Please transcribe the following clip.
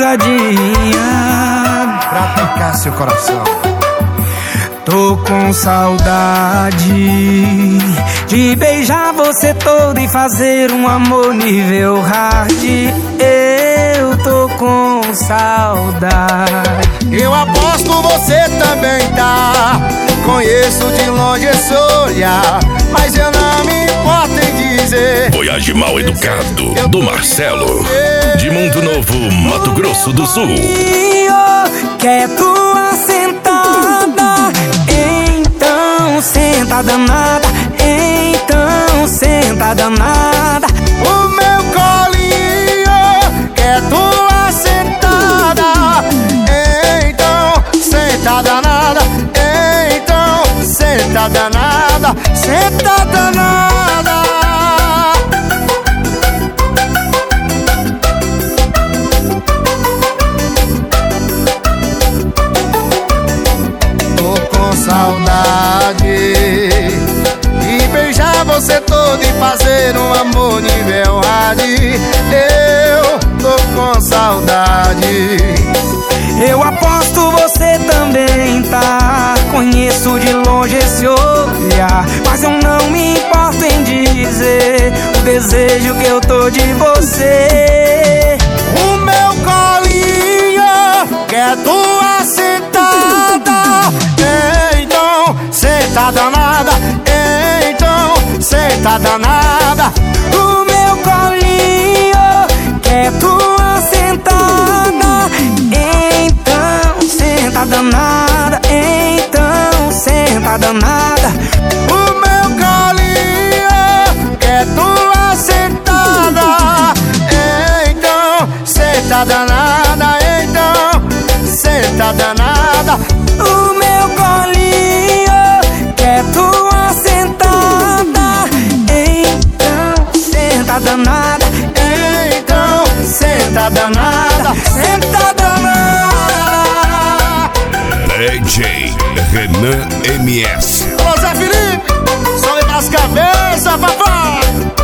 salgadinha pra tocar seu coração. Tô com saudade de beijar você toda e fazer um amor nível hard. Eu tô com saudade. Eu aposto você também tá. Conheço de longe esse olhar, mas eu não me importo em dizer. Voyage Mal Educado, do Marcelo, de Mundo Novo, Mato Grosso do Sul. Quer tua sentada? Então senta danada. Então senta danada. O meu colinho quer tua sentada. Então senta danada. Então senta danada. Senta danada. Saudade de beijar você todo e fazer um amor nível hard. Eu tô com saudade. Eu aposto você também tá. Conheço de longe esse olhar, mas eu não me importo em dizer o desejo que eu tô de você. O meu colinho quer tua sentada. Senta danada, então senta danada. O meu colinho quer tua sentada. Então senta danada. Então senta danada. O meu colinho quer tua sentada. Então senta danada. Então senta danada. O meu colinho quer tua sentada. Então senta danada. Então senta danada. Senta danada. DJ Renan MS. Alô, Zé Felipe, sobe pras cabeças, papai.